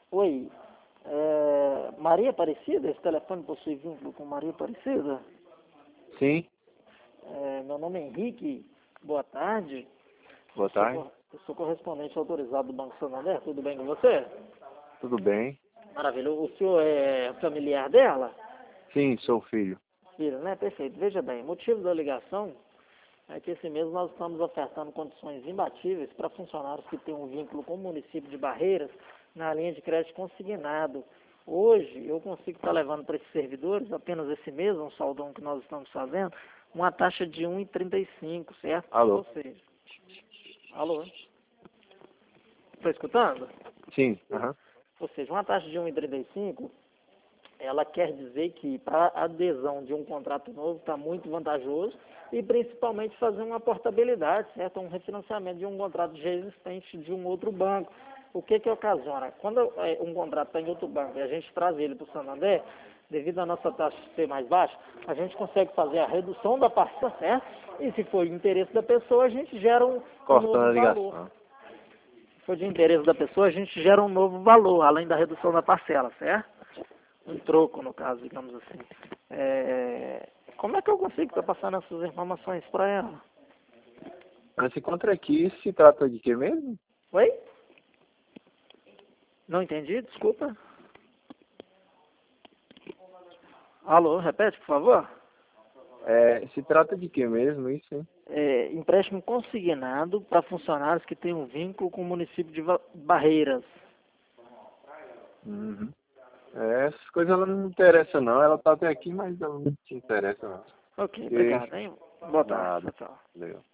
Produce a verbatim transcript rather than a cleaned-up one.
Oi, é, Maria Aparecida? Esse telefone possui vínculo com Maria Aparecida? Sim, É, meu nome é Henrique, boa tarde. boa Eu sou, tarde. cor- eu sou correspondente autorizado do Banco Santander, tudo bem com você? Tudo bem? Maravilha, o senhor é familiar dela? Sim, sou o filho. Filho, né? Perfeito. Veja bem, o motivo da ligação é que esse mês nós estamos ofertando condições imbatíveis para funcionários que têm um vínculo com o município de Barreiras na linha de crédito consignado. Hoje eu consigo estar levando para esses servidores, apenas esse mês, um saldão que nós estamos fazendo, uma taxa de um vírgula trinta e cinco, certo? Alô? Ou seja, alô? Estou escutando? Sim, aham. Ou seja, uma taxa de um vírgula trinta e cinco, ela quer dizer que para a adesão de um contrato novo está muito vantajoso e principalmente fazer uma portabilidade, certo? Um refinanciamento de um contrato já existente de um outro banco. O que que ocasiona? Quando é, um contrato está em outro banco e a gente traz ele para o Santander, devido à nossa taxa ser mais baixa, a gente consegue fazer a redução da parcela, certo? E se for de interesse da pessoa, a gente gera um, um Cortando a novo valor. ligação. Se for de interesse da pessoa, a gente gera um novo valor, além da redução da parcela, certo? Um troco, no caso, digamos assim. É, como é que eu consigo estar passando essas informações para ela? Mas se encontra aqui, se trata de quê mesmo? Oi? Não entendi, desculpa. Alô, repete, por favor. É, se trata de quê mesmo, isso, hein? É, empréstimo consignado para funcionários que têm um vínculo com o município de Va- Barreiras. Uhum. É, essas coisas ela não me interessa não. Ela tá até aqui, mas ela não te interessa não. Ok, E obrigado, hein? Boa tarde, nada. tchau, tchau. Valeu.